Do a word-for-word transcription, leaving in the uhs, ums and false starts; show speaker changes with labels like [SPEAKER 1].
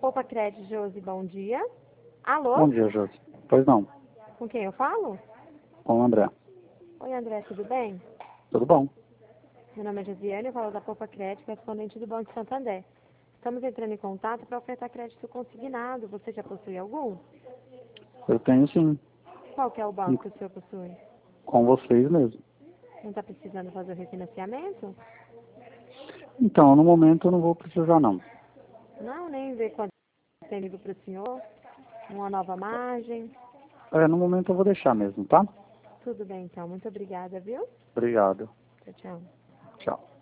[SPEAKER 1] Poupa Crédito, Josi, bom dia. Alô?
[SPEAKER 2] Bom dia, Josi. Pois não.
[SPEAKER 1] Com quem eu falo?
[SPEAKER 2] Com o André.
[SPEAKER 1] Oi, André, tudo bem?
[SPEAKER 2] Tudo bom?
[SPEAKER 1] Meu nome é Josiane, eu falo da Poupa Crédito, correspondente do Banco Santander. Estamos entrando em contato para ofertar crédito consignado. Você já possui algum?
[SPEAKER 2] Eu tenho sim.
[SPEAKER 1] Qual que é o banco que o senhor possui?
[SPEAKER 2] Com vocês mesmo.
[SPEAKER 1] Não está precisando fazer o refinanciamento?
[SPEAKER 2] Então, no momento eu não vou precisar não.
[SPEAKER 1] Não, nem ver quanto tem livro para o senhor. Uma nova margem.
[SPEAKER 2] É, no momento eu vou deixar mesmo, tá?
[SPEAKER 1] Tudo bem, então. Muito obrigada, viu?
[SPEAKER 2] Obrigado.
[SPEAKER 1] Tchau, tchau.
[SPEAKER 2] Tchau.